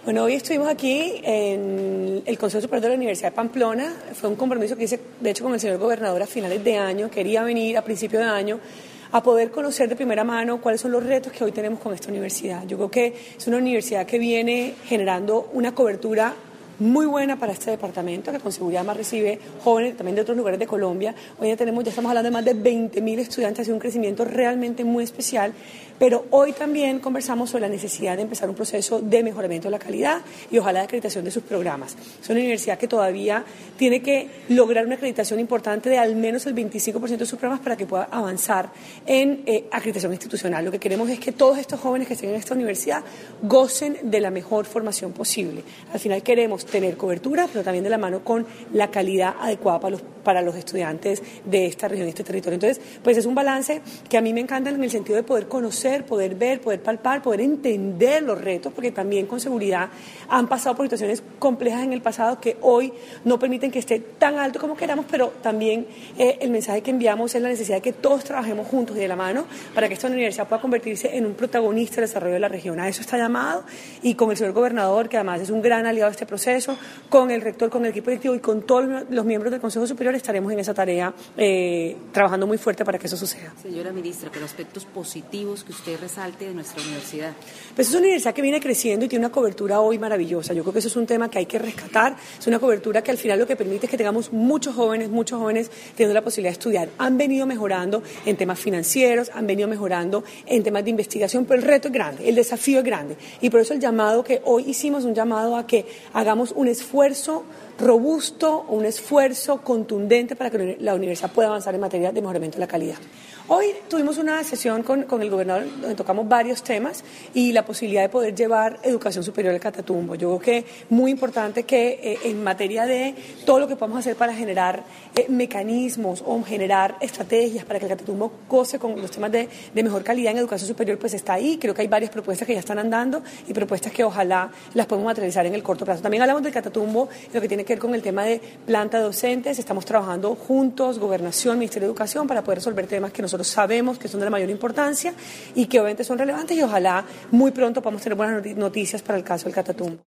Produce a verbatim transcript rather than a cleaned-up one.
Bueno, hoy estuvimos aquí en el Consejo Superior de la Universidad de Pamplona. Fue un compromiso que hice, de hecho, con el señor gobernador a finales de año. Quería venir a principio de año a poder conocer de primera mano cuáles son los retos que hoy tenemos con esta universidad. Yo creo que es una universidad que viene generando una cobertura muy buena para este departamento, que con seguridad más recibe jóvenes también de otros lugares de Colombia. Hoy ya tenemos, ya estamos hablando de más de veinte mil estudiantes, ha sido un crecimiento realmente muy especial, pero hoy también conversamos sobre la necesidad de empezar un proceso de mejoramiento de la calidad y ojalá de acreditación de sus programas. Es una universidad que todavía tiene que lograr una acreditación importante de al menos el veinticinco por ciento de sus programas para que pueda avanzar en eh, acreditación institucional. Lo que queremos es que todos estos jóvenes que estén en esta universidad gocen de la mejor formación posible. Al final queremos tener cobertura, pero también de la mano con la calidad adecuada para los, para los estudiantes de esta región, de este territorio. Entonces, pues es un balance que a mí me encanta en el sentido de poder conocer, poder ver, poder palpar, poder entender los retos, porque también con seguridad han pasado por situaciones complejas en el pasado que hoy no permiten que esté tan alto como queramos, pero también eh, el mensaje que enviamos es la necesidad de que todos trabajemos juntos y de la mano para que esta universidad pueda convertirse en un protagonista del desarrollo de la región. A eso está llamado, y con el señor gobernador, que además es un gran aliado de este proceso, con el rector, con el equipo directivo y con todos los miembros del Consejo Superior estaremos en esa tarea eh, trabajando muy fuerte para que eso suceda. Señora ministra, pero aspectos positivos que usted resalte de nuestra universidad. Pues es una universidad que viene creciendo y tiene una cobertura hoy maravillosa. Yo creo que eso es un tema que hay que rescatar. Es una cobertura que al final lo que permite es que tengamos muchos jóvenes, muchos jóvenes teniendo la posibilidad de estudiar. Han venido mejorando en temas financieros, han venido mejorando en temas de investigación, pero el reto es grande, el desafío es grande. Y por eso el llamado que hoy hicimos, un llamado a que hagamos un esfuerzo robusto, un esfuerzo contundente para que la universidad pueda avanzar en materia de mejoramiento de la calidad. Hoy tuvimos una sesión con, con el gobernador donde tocamos varios temas y la posibilidad de poder llevar educación superior al Catatumbo. Yo creo que es muy importante que eh, en materia de todo lo que podamos hacer para generar eh, mecanismos o generar estrategias para que el Catatumbo goce con los temas de, de mejor calidad en educación superior, pues está ahí. Creo que hay varias propuestas que ya están andando y propuestas que ojalá las podamos materializar en el corto plazo. También hablamos del Catatumbo, lo que tiene que ver con el tema de planta de docentes. Estamos trabajando juntos, Gobernación, Ministerio de Educación, para poder resolver temas que nosotros sabemos que son de la mayor importancia y que obviamente son relevantes, y ojalá muy pronto podamos tener buenas noticias para el caso del Catatumbo.